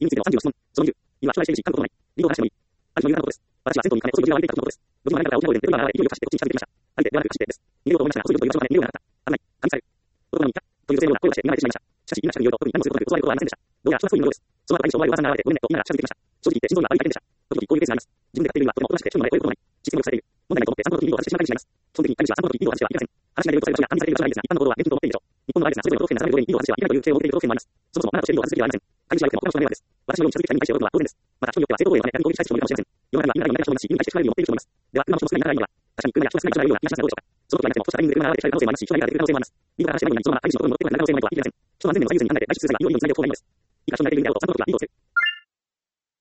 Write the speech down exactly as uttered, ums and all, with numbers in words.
意味についてのさんじゅうの質問。そのにじゅう。意味は将来しているし、過去のことない。理由を話してもいい。ある日の夕方のことです。私は銭湯に金を注ぎ、無事に歩いていたことです。路地の真ん中から大きな声で、ベルマーが勢いよく走ってこっちに近づいてきました。歩いてではなく走ってです。逃げようと思いましたが、遅いと言われてしまって逃げようがなかった。危ない。監視される。男にいた。という女性のような声をして、見られてしまいました。しかし、今近くにいると、特に何もすることなく襲われることはありませんでした。どうやら人がそういうのようです。その後、大将はおばさんが現れて、ごめんね、と言いながら近づいてきました。正直言って、心臓が悪いだけでした。時々こういうケースがあります。自分で買っているには、とてもおとなしくて、人の前でこういうこともない。システムをされている。問題ないと思って、散歩の時にインドを外してしまったりしてしまいます。基本的に、飼い主は散歩の時にインドを外してはいけません。話しないでいるとされる場所が管理されている場所がいいですが、一般のところは現金と思っていいでしょう。日本の場合ですが、それぞれの都道府県で流れるようにインドを外してはいけないという規制を設けている都道府県もあります。そもそも、あなたとしてインドを外すべきではありません。飼い主は良くても他の人が迷惑です。私のように近づいてきた人に対して驚くのは当然です。また、人によっては正当防衛のために攻撃したい人もいるかもしれません。世の中には今何が人もいますし、犬に対して人がいるように持っている人もいます。では、車も人の少ない中には、確かに車や人が少ない場所がいるような気がしますがどうでしょうか。その時はなくても、そうしたタイミングで車が現れて車が現れてしまいますし、人がいる可能性もあります。インドから話してないのに、そのまま飼い主のところに持ってこられる可能性もあるとは言いません。人の安全面を最優先に考えて、外出する際により良いようにつないでおく方がいいのです。いいから人がいるんであろうと、散歩の時はインドをつける。